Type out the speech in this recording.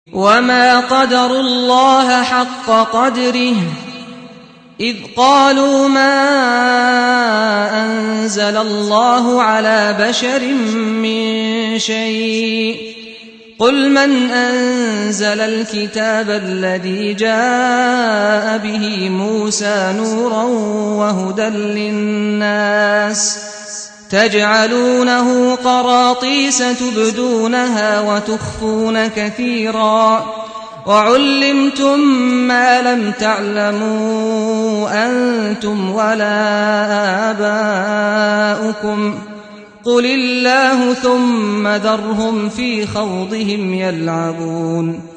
وما قدروا الله حق قدره إذ قالوا ما أنزل الله على بشر من شيء قل من أنزل الكتاب الذي جاء به موسى نورا وهدى للناس تجعلونه قراطيس تبدونها وتخفون كثيرا وعلمتم ما لم تعلموا أنتم ولا آباؤكم قل الله ثم ذرهم في خوضهم يلعبون